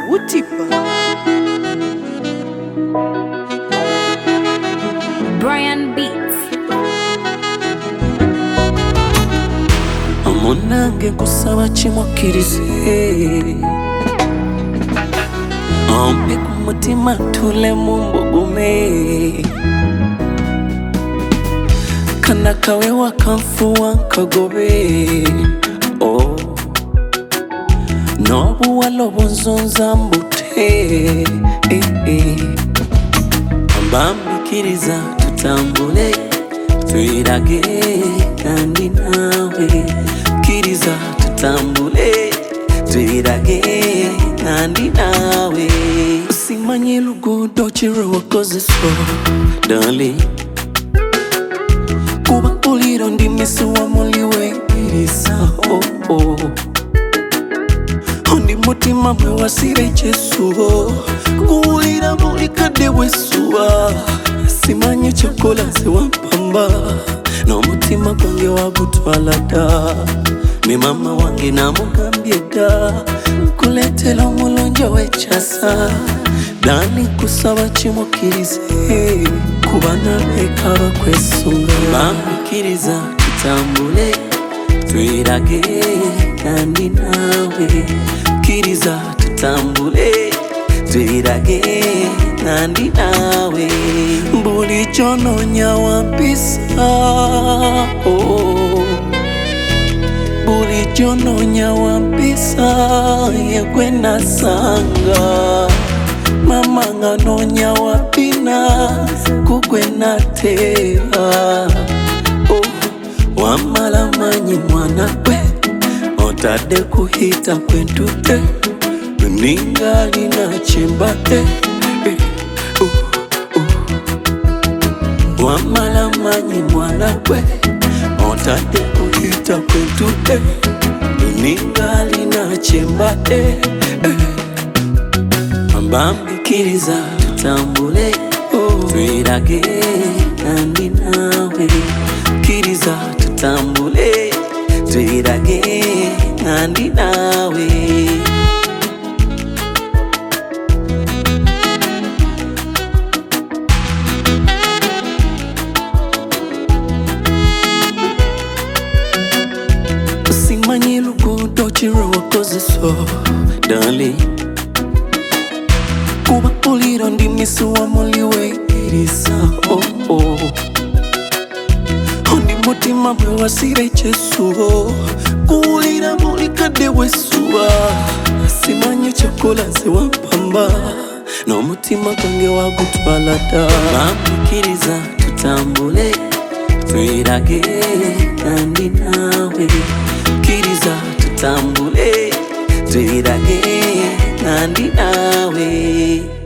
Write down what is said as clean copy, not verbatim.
sauti pa Brian Beats. Amonange kusaba chimukirize Ombi kumutima tule mumbugume Kana kawe wakamfuwa kagobe Oh Nobu walobo nzonza mbute Ambambikiriza tutambule Tuirage kandi nawe Kiriza tutambule Tuirage kandi nawe Usimanye lugudo chiro wakoze so Darling Kuba uliro ndimisu wa muliwe Kirisa oh oh Ondi mutima mwe wasire Jesu Kuulira mulikade wesuwa Simanye chokola sewampamba No mutima kwange wagutwala da Mi mama wange namugambye da Kuletela omulonjo wechasa Dani kusaba chimukirize Kubana bekaba kwesunga Bambikiriza tutambule Tuirage kandi nawe Kiriza tutambule Tuirage kandi nawe Mbuli chono nyawapisa oh. Mbuli chono nyawapisa Yekwe nasanga Mama ngano nyawapina Kukwe natera oh. Wamala manyi mwana kwe Otade kuhita kwentute Ningali na chembate Wamala manyi mwana kwe Otade kuhita kwentute Ningali na chembate Ambambikiriza tutambule Tuirage kandi nawe Kiriza tutambule Tuirage kandi nawe Usimanye lugudo chiro wakoze so Darling Kuba uliro ndimisu wa muliwe Kirisa oh oh Ondi mutima mwe wasire Jesu Kuulira mulikade wesuwa Simanye chokola sewampamba No mutima kwange wagutwala da Bambikiriza tutambule Tuirage kandi nawe Kiriza tutambule Tuirage kandi nawe